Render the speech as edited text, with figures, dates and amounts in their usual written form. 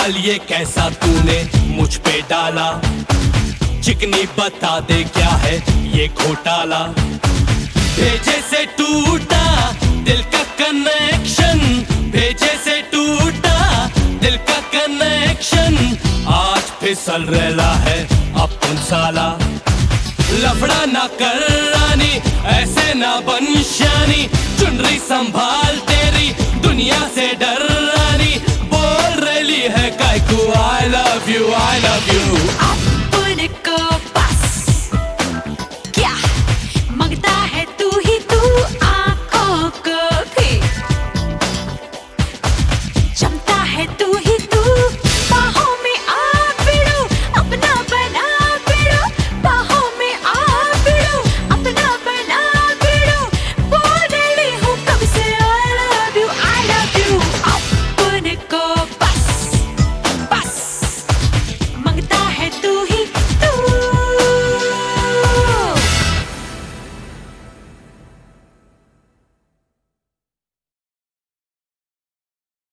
जाल ये कैसा तूने मुझ पे डाला, चिकनी बता दे क्या है ये घोटाला। भेजे से टूटा दिल का कनेक्शन, भेजे से टूटा दिल का कनेक्शन, आज फिसल रेला है अपन साला। लफड़ा ना कर रानी ऐसे ना बन शानी, चुनरी संभाल तेरी दुनिया से डर रानी, बोल रही है कायकू I love you, I love you।